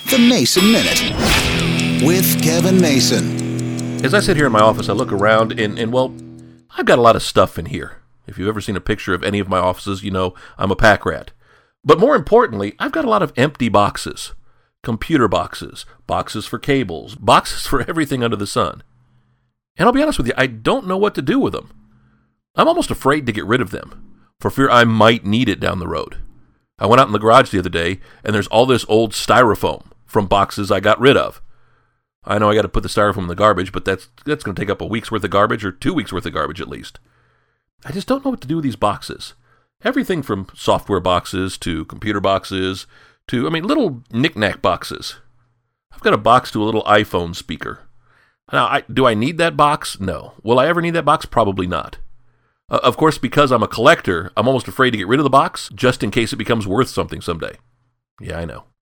The Mason Minute with Kevin Mason. As I sit here in my office, I look around and well, I've got a lot of stuff in here. If you've ever seen a picture of any of my offices, you know I'm a pack rat. But more importantly, I've got a lot of empty boxes. Computer boxes, boxes for cables, boxes for everything under the sun. And I'll be honest with you, I don't know what to do with them. I'm almost afraid to get rid of them, for fear I might need it down the road. I went out in the garage the other day, and there's all this old styrofoam from boxes I got rid of. I know I got to put the styrofoam in the garbage, but that's going to take up a week's worth of garbage, or 2 weeks worth of garbage at least. I just don't know what to do with these boxes. Everything from software boxes to computer boxes to, little knick-knack boxes. I've got a box to a little iPhone speaker. Now, do I need that box? No. Will I ever need that box? Probably not. Of course, because I'm a collector, I'm almost afraid to get rid of the box, just in case it becomes worth something someday. Yeah, I know.